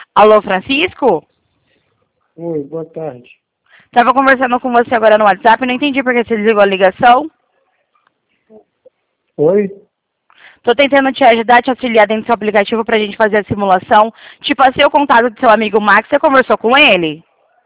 Alô, Francisco? Oi, boa tarde. Tava conversando com você agora no WhatsApp, não entendi por que você desligou a ligação. Oi? Tô tentando te ajudar, te auxiliar dentro do seu aplicativo pra gente fazer a simulação. Te passei o contato do seu amigo Max, você conversou com ele?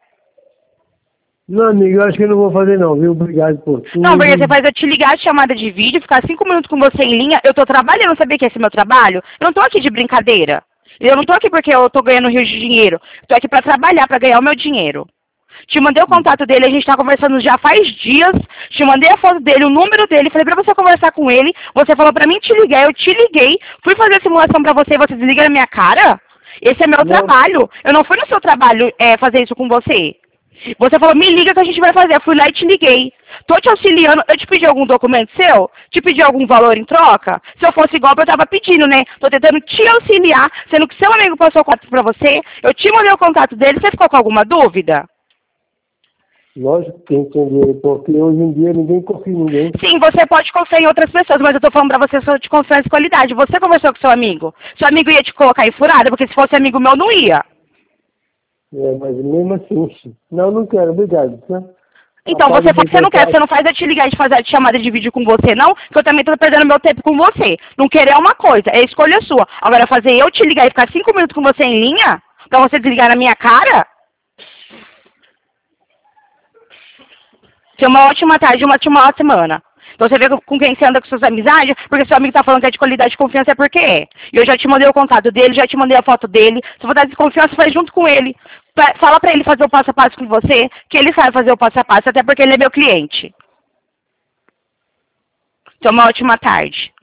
Não, amigo, eu acho que eu não vou fazer não, viu? Obrigado por tudo. Não, porque você faz eu te ligar de chamada de vídeo, ficar 5 minutos com você em linha, eu tô trabalhando, sabia que esse é meu trabalho? Eu não tô aqui de brincadeira. Eu não tô aqui porque eu tô ganhando rios de dinheiro. Tô aqui pra trabalhar, pra ganhar o meu dinheiro. Te mandei o contato dele, a gente tá conversando já faz dias. Te mandei a foto dele, o número dele, falei pra você conversar com ele. Você falou pra mim te ligar, eu te liguei. Fui fazer a simulação pra você e você desliga na minha cara? Esse é meu trabalho. Eu não fui no seu trabalho fazer isso com você. Você falou, me liga que a gente vai fazer. Eu fui lá e te liguei. Tô te auxiliando. Eu te pedi algum documento seu? Te pedi algum valor em troca? Se eu fosse igual, eu tava pedindo, né? Tô tentando te auxiliar, sendo que seu amigo passou o contato pra você. Eu te mandei o contato dele. Você ficou com alguma dúvida? Lógico que tem que entender, porque hoje em dia ninguém confia em ninguém. Sim, você pode confiar em outras pessoas, mas eu tô falando pra você só de confiança e qualidade. Você conversou com seu amigo. Seu amigo ia te colocar em furada, porque se fosse amigo meu, não ia. É, mas mesmo assim, não quero, obrigado, tá? Então, você fala que você não quer, você não faz eu te ligar e fazer a chamada de vídeo com você, não? Que eu também tô perdendo meu tempo com você. Não querer é uma coisa, é escolha sua. Agora, fazer eu te ligar e ficar 5 minutos com você em linha, pra você desligar na minha cara? Tenha uma ótima tarde, uma ótima semana. Então você vê com quem você anda com suas amizades, porque seu amigo tá falando que é de qualidade de confiança, é porque é. E eu já te mandei o contato dele, já te mandei a foto dele. Se for dar desconfiança, faz junto com ele. Fala pra ele fazer o passo a passo com você, que ele sabe fazer o passo a passo, até porque ele é meu cliente. Tenha uma ótima tarde.